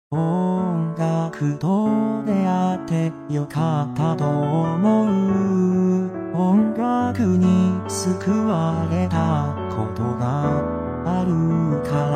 音楽と出会ってよかったと思う。音楽に救われたことがあるから。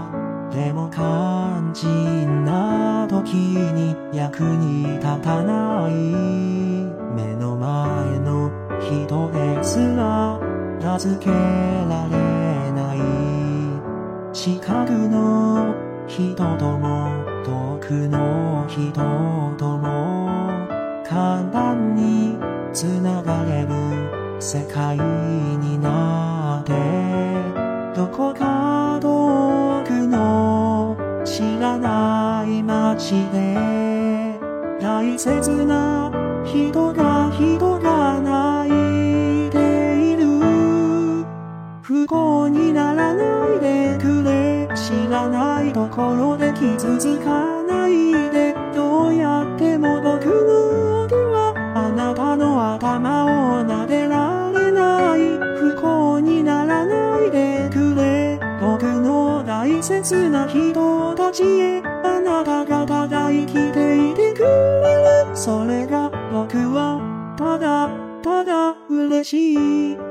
でも肝心な時に役に立たない。目の前の人ですら助けられない。近くの人とも遠くの人とも簡単に繋がれる世界になって、どこか遠くの知らない街で大切な人が泣いている。不幸にならないでくれ。知らないところで傷つかないで。どうやっても僕の手はあなたの頭を撫でられない。不幸にならないでくれ。僕の大切な人たちへあなたがただ生きていてくれる。それが僕はただただ嬉しい。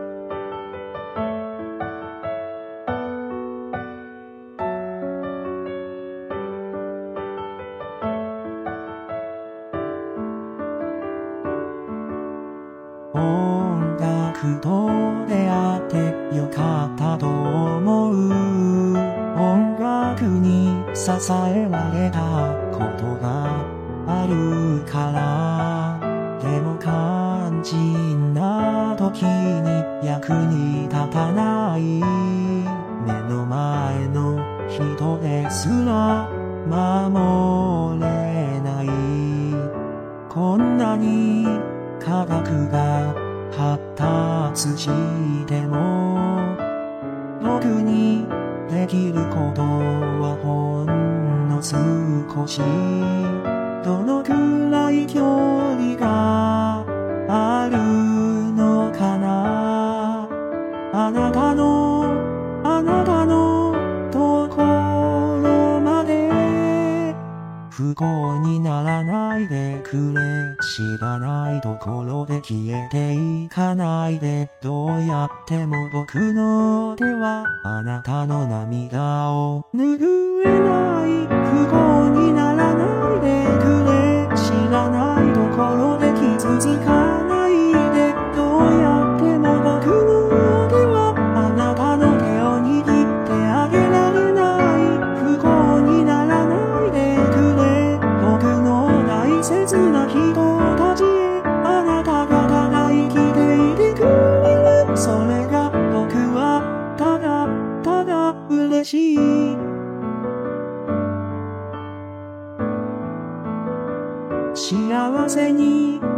音楽と出会ってよかったと思う。音楽に支えられたことがあるから。でも肝心な時に役に立たない。目の前の人ですら守れない。こんなに科学が発達しても僕にできることはほんの少し。どのくらい距離があるのかな。あなたのところまで不幸にならないでくれ。知らないところで消えていかないで。どうやっても僕の手はあなたの涙を拭えない。不幸にならないでくれ。知らないところで傷つかないで。どうやっても僕の手はあなたの手を握ってあげられない。不幸にならないでくれ。僕の大切な人たちへあなたがただ生きていてくれる。それが僕はただただ嬉しい。幸せに